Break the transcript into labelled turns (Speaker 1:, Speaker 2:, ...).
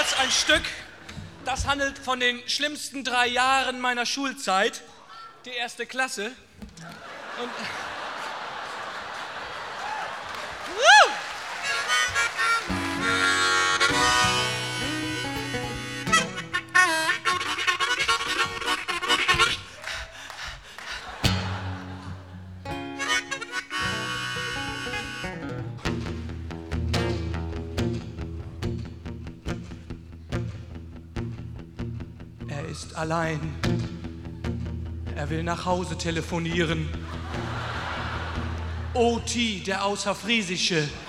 Speaker 1: jetzt ein Stück, das handelt von den schlimmsten 3 Jahren meiner Schulzeit, die 1. Klasse. Und er ist allein. Er will nach Hause telefonieren. OT, der Außerfriesische.